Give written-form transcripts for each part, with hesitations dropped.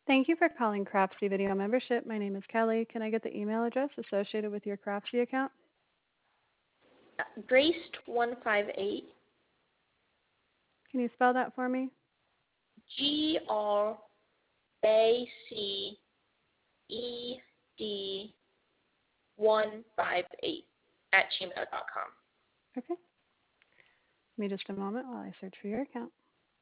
Thank you for calling Craftsy Video Membership. My name is Kelly. Can I get the email address associated with your Craftsy account? Graced158, Can you spell that for me? GRACED158 at gmail.com. Okay. Give me just a moment while I search for your account.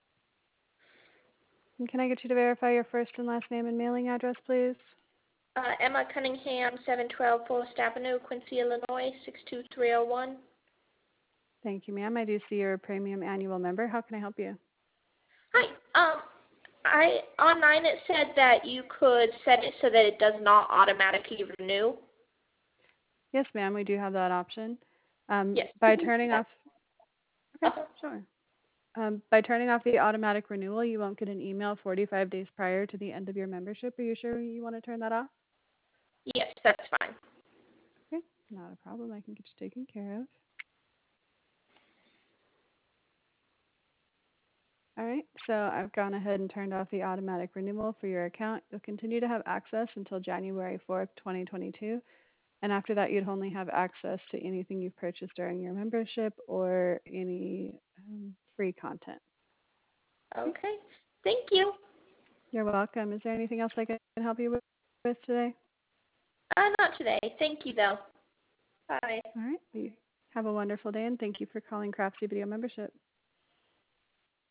And can I get you to verify your first and last name and mailing address, please? Emma Cunningham, 712 Forest Avenue, Quincy, Illinois, 62301. Thank you, ma'am. I do see you're a premium annual member. How can I help you? Hi. Online it said that you could set it so that it does not automatically renew. Yes, ma'am. We do have that option. Yes. By turning off. Okay, Uh-huh. sure. By turning off the automatic renewal, you won't get an email 45 days prior to the end of your membership. Are you sure you want to turn that off? Yes, that's fine. Okay, not a problem. I can get you taken care of. All right, so I've gone ahead and turned off the automatic renewal for your account. You'll continue to have access until January 4th, 2022. And after that, you'd only have access to anything you've purchased during your membership or any free content. Okay. Okay. Thank you. You're welcome. Is there anything else I can help you with today? Not today. Thank you, though. Bye. All right. You have a wonderful day, and thank you for calling Craftsy Video Membership.